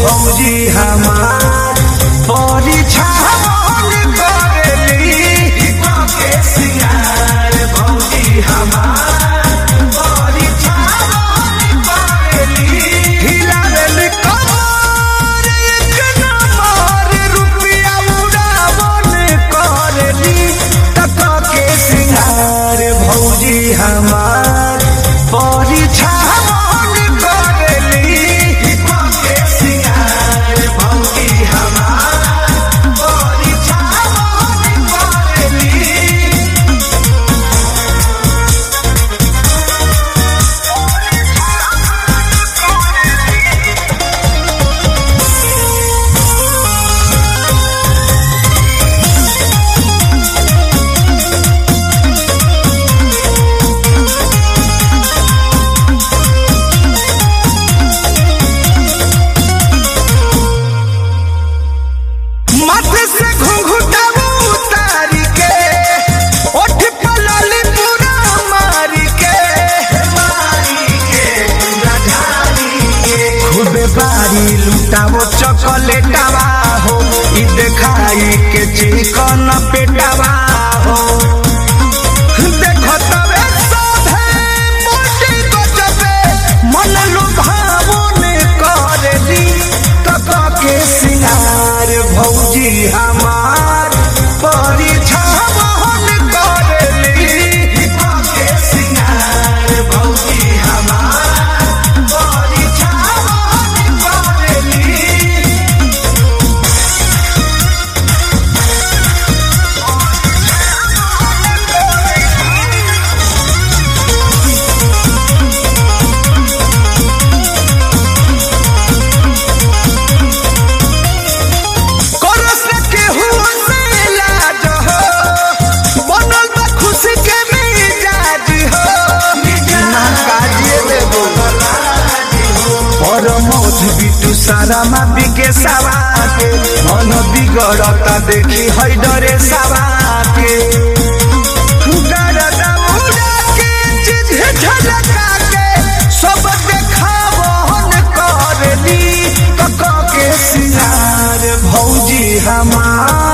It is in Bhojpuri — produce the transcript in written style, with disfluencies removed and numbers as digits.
भौजी हमार परिछावन करेली के सिंगार भौजी हमार परिछावन करेली हिलावेली कमर एक नंबर रुपया उड़ावन करेली तक के सिंगार भौजी हमार परिछावन करेली के सिंगार भौजी हमार परिछावन करेली। माथे से घुंघटा उतारी के ओठ पर लाली पूरा मारी के पूरा ढारी के खूबे बारी लुटावो चॉकलेटवा हो ई देखाई के चिकन पेटवा हो देखो तबे सोधे मोटी गजबे मन लुभावन करेली तक के सिंगार भौजी हमार परिछावन करेली के सिंगार भौजी हमार परिछावन करेली। करस केहू से लाज हो बनल बा खुशी के मिजाज हो ना काजिए देबो और मौज बिटू सारा मा बिके सावा के मन बिगड़ता देखी है डरे सावा के डरदा उड़ा के चीज झलका के सब देखावन करेली तक के सिंगार भौजी हमार